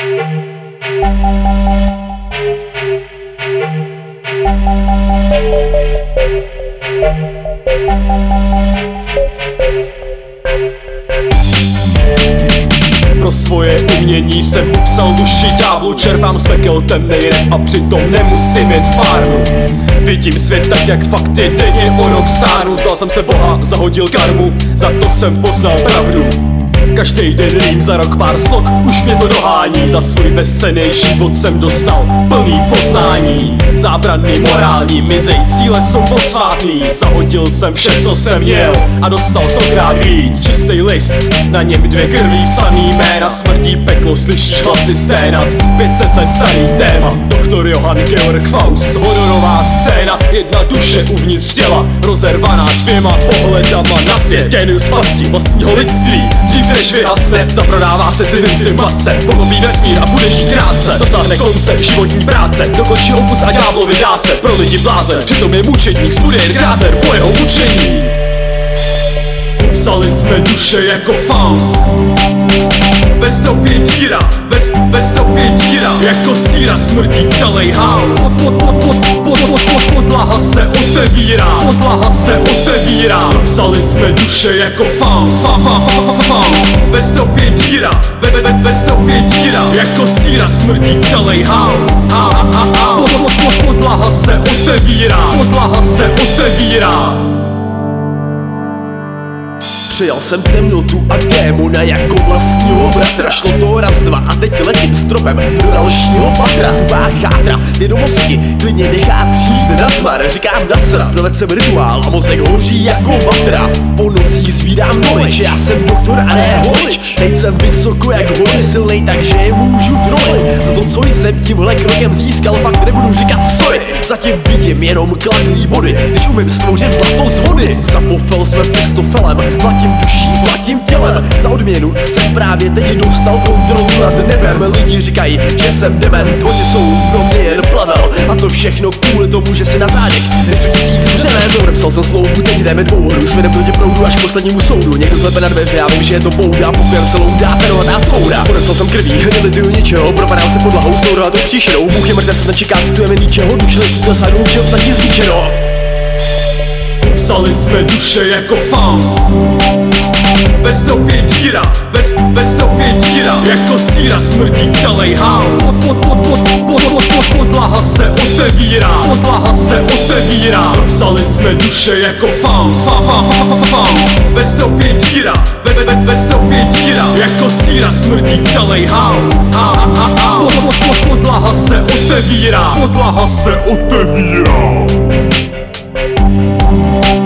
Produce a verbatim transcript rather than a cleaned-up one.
Pro svoje umění jsem upsal duši ďáblu, čerpám z pekel temnej rap a přitom nemusím jet v párnu. Vidím svět tak, jak fakt je, denně o rok stárnu. Zdal jsem se Boha, zahodil karmu, za to jsem poznal pravdu. Každý den rým za rok pár slok, už mě to dohání. Za svůj bezcenný život jsem dostal plný poznání. Zábranný, morální, mizej, cíle jsou posvátný. Zahodil jsem vše, co jsem měl a dostal stokrát víc. Čistý list, na něm dvě krví psaný jména. Smrdí peklo, slyšíš hlasy sténat, pět set let starý téma. Doktor Johann Georg Faust, hororová scéna. Jedna duše uvnitř těla, rozervaná dvěma pohledama na svět. Genius pastí vlastního lidství, dřív než vyhasne, zaprodává se cizinci v masce. Pochopí vesmír a bude žít krátce, dosáhne konce životní práce, dokončí opus a ďáblo vydá se pro lidi blázen. Přitom je mučedník, zbude jen kráter po jeho mučení. Psali jsme duše jako Faust, ve stopě díra, bez, bez stopě díra, jako síra smrdí celý house. Pod, pod, pod, pod, pod, pod, pod, podlaha se otevírá, podlaha se otevírá. Psali jsme duše jako Faust, fa, fa, fa, fa, fa, Faust. Ve stopě díra, bez, bez, bez stopě díra, jako síra smrdí celý house. Ha, ha, ha, ha. Pod, pod, pod, podlaha se otevírá, podlaha se otevírá. Přijal jsem temnotu a démona jako vlastního bratra. Šlo to raz, dva a teď letím stropem do dalšího patra. Tubá chátra, vědomosti klidně nechá přijít na zmar. Říkám nasra, provedl jsem rituál a mozek hoří jako vatra. Po nocích zvídám knowledge, já jsem doktor a ne holič. Teď jsem vysoko jak hory, silnej, takže je můžu drolit. Za to, co jsem tímhle krokem získal, fakt nebudu říkat sorry. Zatím vidím jenom kladný body, když umím stvořit zlato z vody. Za pofel jsme Fistofelem, platím duší, platím tělem. Za odměnu jsem právě teď dostal kontrolu nad nebem. Lidi říkají, že jsem dement, oni jsou pro mě jen plavel. A to všechno kvůli tomu, že si na zádech nesu tisíc břemen. Podepsal jsem smlouvu, teď jdeme dvouhru, směrem proti proudu až k poslednímu soudu. Někdo klepe na dveře, já vím, že je to bouda, pokojem se loudá perovaná souda. Podepsal jsem krví, nelituju ničeho, propadal se podlahou s tou a tou příšerou. Bůh je mrtev, nečeká, citujeme ničeho, duše letí do sádu, všeho snadí zničeno. Psali jsme duše jako Faust, ve stopě díra, bez, bez stopě díra, jako síra smrdí celý house. Pod, pod, pod, pod, pod, pod, pod, podlaha se otevírá, podlaha se otevírá. Psali jsme duše jako Faust, fa, fa, fa, fa, fa, Faust. Ve stopě díra, bez, bez, bez stopě díra, jako síra smrdí celý house. Ha, ha, ha, ha. Pod, pod, pod, podlaha se otevírá, podlaha se otevírá.